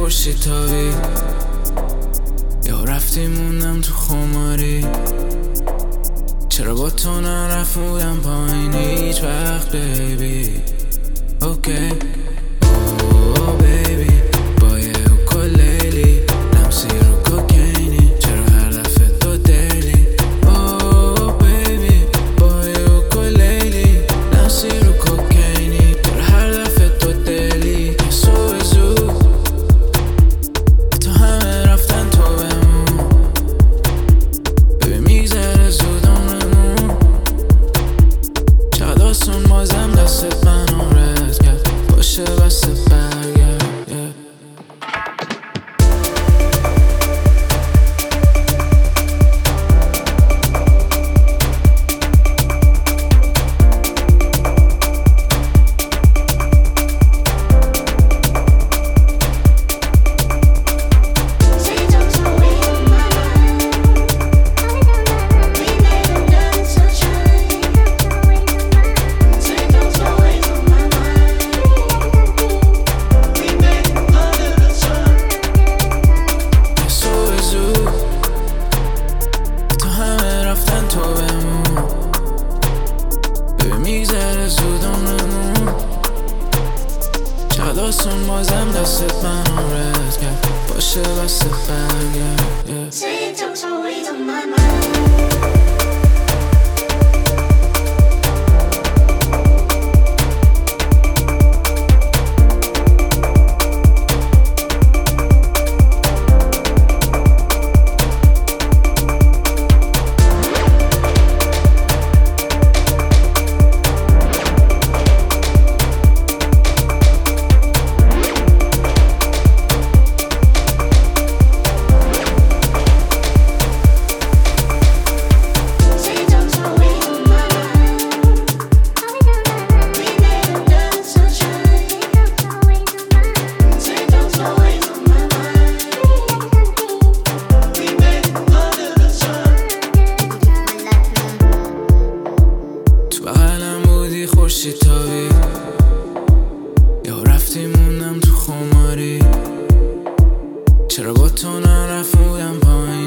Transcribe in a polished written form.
خورشید تابی، یا رفتی موندم تو خماری. چرا با تو نرفودم پایین هیچ وقت بیبی؟ اوکی اوه بیبی، با یه اوکولیلی لمسی رو کوکینی، چرا هر دفعه تو دیلی؟ اوه بیبی، با یه اوکولیلی لمسی رو کوکینی، چرا هر دفعه تو دیلی؟ صبح زود تو همه رفتن تو بمون، ببین میگذره زود عمرمون. چقدر آسون بازم دستت منو رد کرد، باشه بسته برگرد. چقدر آسون بازم دستت منو رد کرد، باشه بسته برگرد. Say it don't always on my mind. خورشید تابی، یا رفتی موندم تو خماری. چرا با تو نرفودم پایین